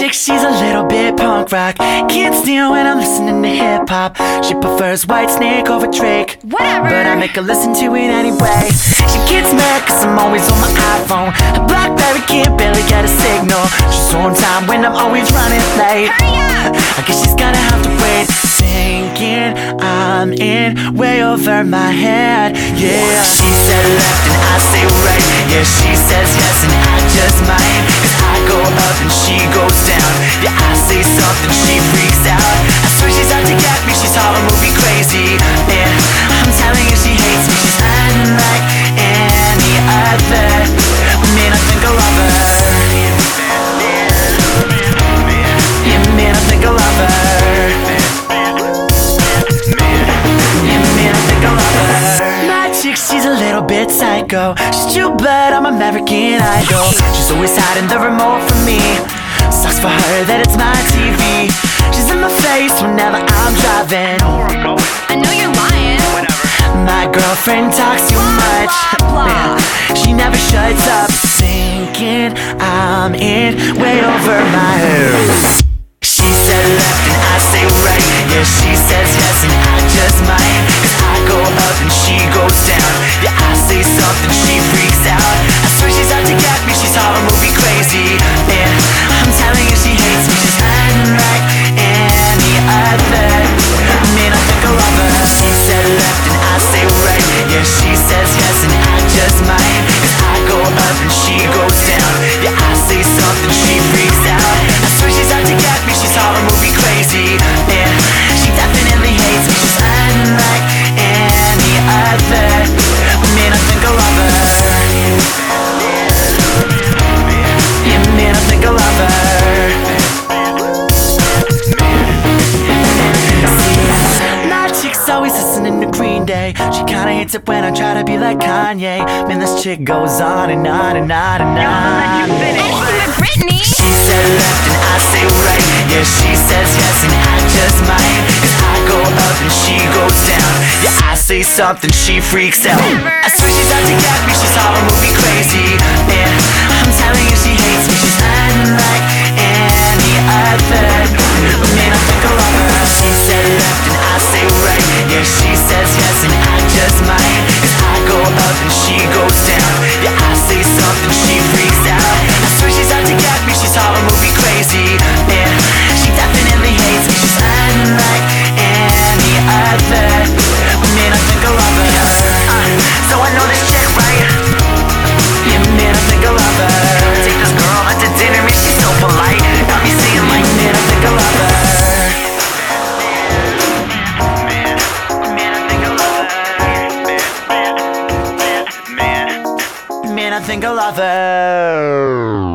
chick, she's a little bit punk rock. Can't stand when I'm listening to hip hop. She prefers Whitesnake over Drake. Whatever. But I make her listen to it anyway. She gets mad cause I'm always on my iPhone. Her Blackberry can't barely get a signal. She's on time when I'm always running late. Hurry up! I guess she's gonna have to wait. Thinking I'm in way over my head. Yeah. She said left and I say right. Yeah, she says yes and I just might. Cause I go up and she goes down. Yeah, I say something, she freaks out. I swear she's out to get me, she's horror movie crazy. And I'm telling you she hates me. She's unlike any other. Man, I think I love her. Yeah, man, I think I love her. She's a little bit psycho. She's true blood, I'm American Idol. She's always hiding the remote from me. Sucks for her that it's my TV. She's in my face whenever I'm driving. I know you're lying. My girlfriend talks too much. Blah, blah. She never shuts up. Thinking I'm in way over my head. She said left and I say right. Yeah, she says yes and I just might. Cause I go up and she goes down. Yeah, I say something, she freaks out. I swear she's out to get me, she's horror movie crazy. And I'm telling you she hates me. She's unlike any other. Man, I think I love her. She said left and I say right. Yeah, she says yes and I just might. Cause I go up and she goes down. Yeah, I say something, she freaks out. I swear she's out to get me, she's horror movie crazy. And she definitely hates me. She's unlike any other. Man, I think I love her. Yeah, man, I think I love her. My chick's always listening to Green Day. She kinda hates it when I try to be like Kanye. Man, this chick goes on and on and on and on. But Brittany! She said left and I say right. Yeah, she says yes and I just might. Cause I go up and she goes down. Yeah, I say something, she freaks out. I swear she's out to get me, she's horror movie crazy. And I'm telling you she hates me. She's unlike any other. Man, I think I love her. She said left and I say right. Yeah, she says yes and I just might. Cause I go up and she goes down. Yeah, I say something, she freaks out. I swear she's out to get me, she's horror movie crazy. And she definitely hates me. She's unlike any other. Man, I think I love her. So I know this chick, right? Yeah, man, I think I love her. Take this girl out to dinner, man, she's so polite. Got me saying like, man, I think I love her. Man, I think I love her.